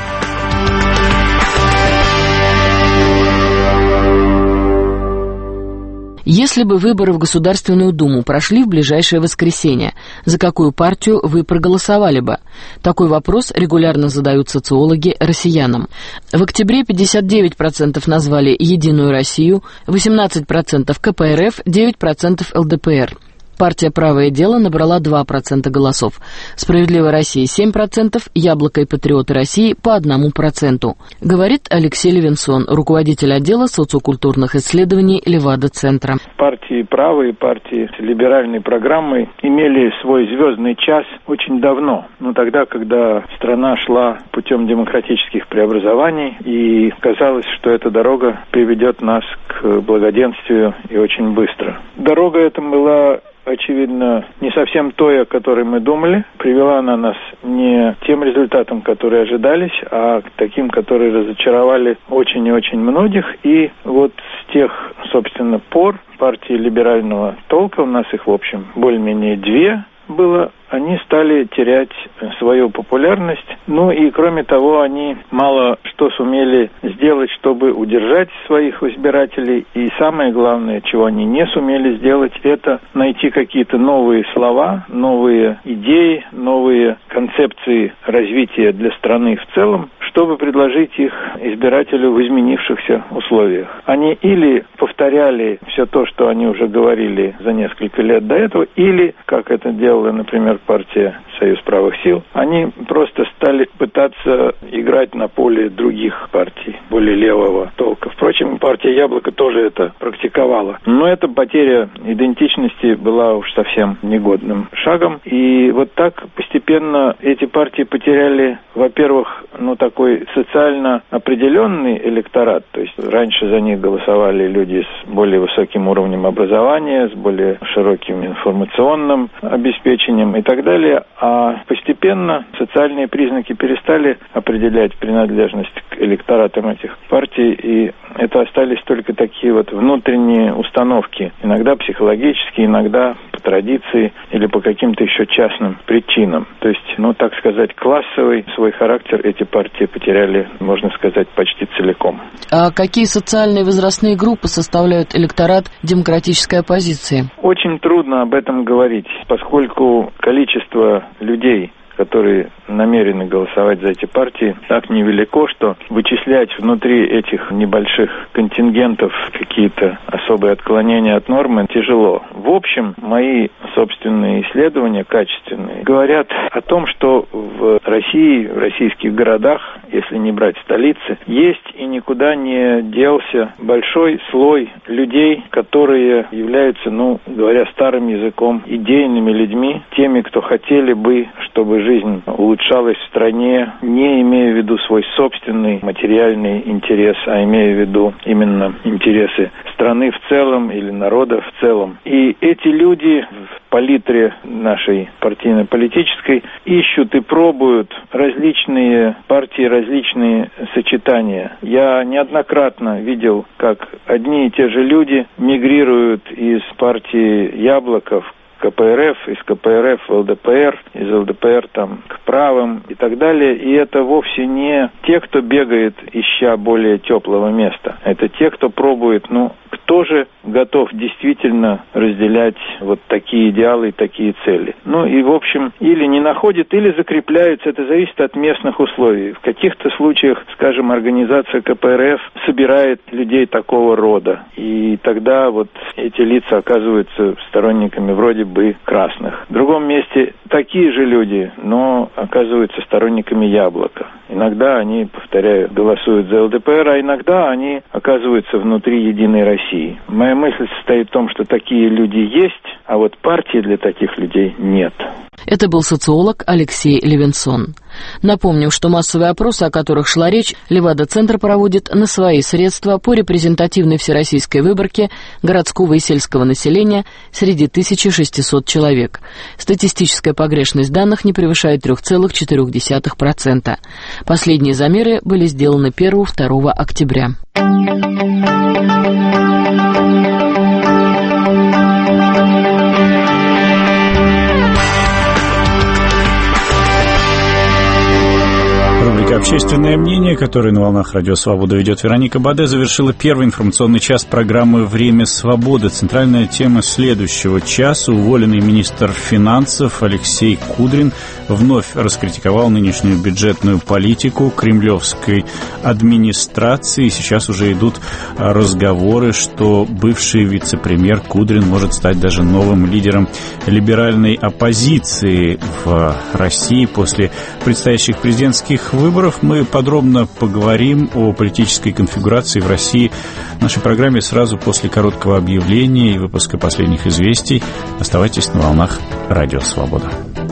Если бы выборы в Государственную Думу прошли в ближайшее воскресенье, за какую партию вы проголосовали бы? Такой вопрос регулярно задают социологи россиянам. В октябре пятьдесят девять процентов назвали «Единую Россию», восемнадцать процентов ка пэ эр эф, девять процентов эл дэ пэ эр. Партия «Правое дело» набрала два процента голосов. «Справедливая Россия» — семь процентов, «Яблоко» и «Патриоты России» по одному проценту. Говорит Алексей Левинсон, руководитель отдела социокультурных исследований Левада-центра.
Партии «Правые», партии с либеральной программой имели свой звездный час очень давно. Но тогда, когда страна шла путем демократических преобразований, и казалось, что эта дорога приведет нас к благоденствию и очень быстро. Дорога эта была, очевидно, не совсем той, о которой мы думали. Привела она нас не тем результатам, которые ожидались, а к таким, которые разочаровали очень и очень многих. И вот с тех, собственно, пор партии либерального толка, у нас их, в общем, более-менее две было, они стали терять свою популярность. Ну и, кроме того, они мало что сумели сделать, чтобы удержать своих избирателей. И самое главное, чего они не сумели сделать, это найти какие-то новые слова, новые идеи, новые концепции развития для страны в целом, чтобы предложить их избирателю в изменившихся условиях. Они или повторяли все то, что они уже говорили за несколько лет до этого, или, как это делала, например, партия «Союз правых сил», они просто стали пытаться играть на поле других партий, более левого толка. Впрочем, партия «Яблоко» тоже это практиковала. Но эта потеря идентичности была уж совсем негодным шагом. И вот так постепенно эти партии потеряли, во-первых, ну, такой социально определенный электорат. То есть раньше за них голосовали люди с более высоким уровнем образования, с более широким информационным обеспечением и так далее. А постепенно социальные признаки перестали определять принадлежность к электоратам этих партий, и это остались только такие вот внутренние установки, иногда психологические, иногда по традиции или по каким-то еще частным причинам. То есть, ну, так сказать, классовый свой характер эти партии потеряли, можно сказать, почти целиком.
А какие социальные и возрастные группы составляют электорат демократической оппозиции?
Очень трудно об этом говорить, поскольку количество людей, которые намерены голосовать за эти партии, так невелико, что вычислять внутри этих небольших контингентов какие-то особые отклонения от нормы, тяжело. В общем, мои собственные исследования, качественные, говорят о том, что в России, в российских городах, если не брать столицы, есть и никуда не делся большой слой людей, которые являются, ну, говоря старым языком, идейными людьми, теми, кто хотели бы, чтобы жизнь улучшалась в стране, не имея в виду свой собственный материальный интерес, а имея в виду именно интересы страны в целом или народа в целом. И эти люди в палитре нашей партийно-политической ищут и пробуют различные партии, различные сочетания. Я неоднократно видел, как одни и те же люди мигрируют из партии Яблоков к КПРФ, из КПРФ в ЛДПР, из ЛДПР там к правым и так далее. И это вовсе не те, кто бегает, ища более теплого места. Это те, кто пробует, ну, кто же готов действительно разделять вот такие идеалы и такие цели. Ну и, в общем, или не находит, или закрепляются. Это зависит от местных условий. В каких-то случаях, скажем, организация КПРФ собирает людей такого рода. И тогда вот эти лица оказываются сторонниками вроде бы красных. В другом месте такие же люди, но оказываются сторонниками Яблока. Иногда они, повторяю, голосуют за ЛДПР, а иногда они оказываются внутри Единой России. Моя мысль состоит в том, что такие люди есть, а вот партии для таких людей нет.
Это был социолог Алексей Левинсон. Напомним, что массовые опросы, о которых шла речь, Левада-центр проводит на свои средства по репрезентативной всероссийской выборке городского и сельского населения среди тысячи шестисот человек. Статистическая погрешность данных не превышает три целых четыре десятых процента. Последние замеры были сделаны первого-второго октября.
«Общественное мнение», которое на волнах Радио Свобода ведет Вероника Баде, завершила первый информационный час программы «Время свободы». Центральная тема следующего часа: уволенный министр финансов Алексей Кудрин вновь раскритиковал нынешнюю бюджетную политику кремлевской администрации. Сейчас уже идут разговоры, что бывший вице-премьер Кудрин может стать даже новым лидером либеральной оппозиции в России после предстоящих президентских выборов. Мы подробно поговорим о политической конфигурации в России в нашей программе сразу после короткого объявления и выпуска последних известий. Оставайтесь на волнах Радио Свобода.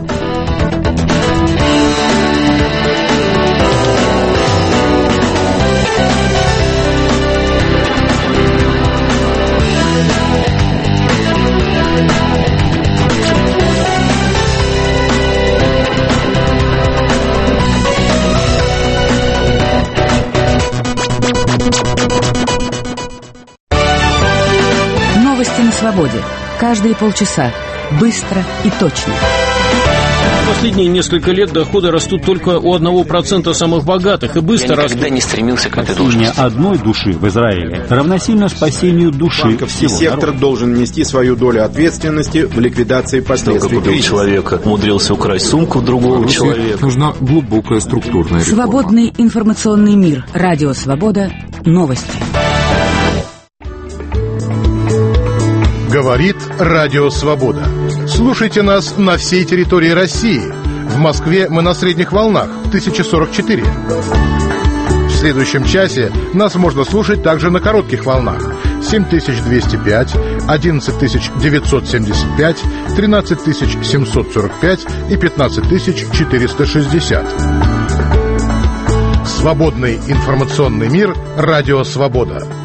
Свободе. Каждые полчаса. Быстро и точно.
Последние несколько лет доходы растут только у одного процента самых богатых и быстро растут.
Я никогда не стремился к этой
должности.
Спасение
одной души в Израиле равносильно спасению души
Банковский
всего
сектор
народа.
должен нести свою долю ответственности в ликвидации последствий кризиса.
Человека умудрился украсть сумку другого человека.
Нужна глубокая структурная реформа.
Свободный информационный мир. Радио Свобода. Новости.
Говорит Радио Свобода. Слушайте нас на всей территории России. В Москве мы на средних волнах тысяча сорок четыре. В следующем часе нас можно слушать также на коротких волнах семь тысяч двести пять, одиннадцать тысяч девятьсот семьдесят пять, тринадцать тысяч семьсот сорок пять и пятнадцать тысяч четыреста шестьдесят. Свободный информационный мир. Радио Свобода.